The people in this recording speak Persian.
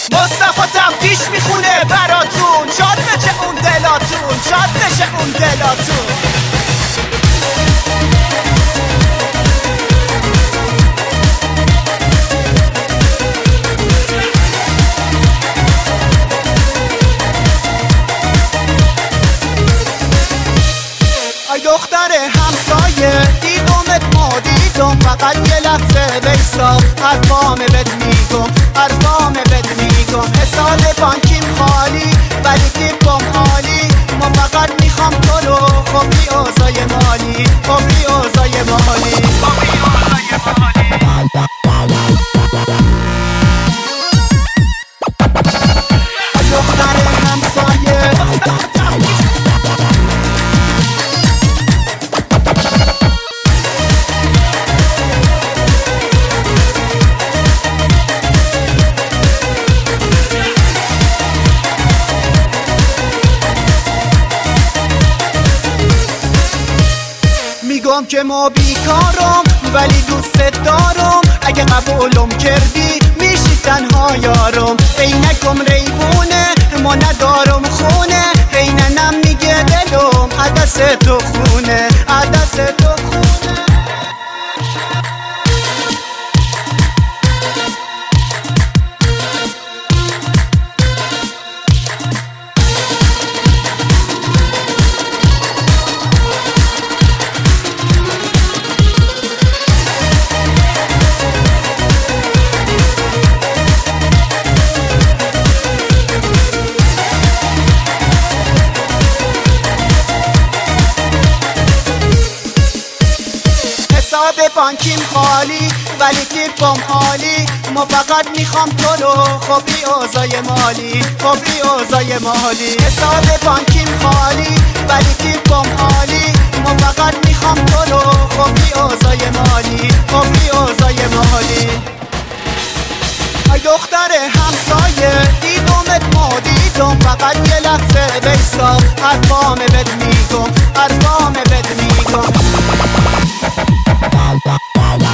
مصطفی تفتیش میخونه براتون، شاد بشه اون دلاتون، شاد بشه اون دلاتون. ای دختر همسایه دیدمت ما دیدم، فقط یه لحظه بیسا حرفامه بد میگم، حرفامه بد میگم. حساب بانکیم خالی ولی تیپم عالی، ما فقط میخوام تو رو خوبی اوضای مالی، خوبی اوضای مالی، خوبی اوضای مالی. ای دختر همسایه میگم که ما بیکارم ولی دوست دارم، اگه قبولم کردی میشی تنها یارم. عینکم ریبونه ما ندارم خونه، عیننم میگه دلم عدس تو خونه، عدس تو خونه. حساب بانکیم خالی ولی تیپم عالی، ما فقط میخوام تو رو خوبی اوضای مالی، خوبی اوضای مالی. حساب بانکیم خالی ولی تیپم عالی، ما فقط میخوام تو رو خوبی اوضای مالی، خوبی اوضای مالی. ای دختر همسایه دیدمت ما دیدم، فقط یه لحظه بیسا حرفامه بد میگم، حرفامه بد میگم.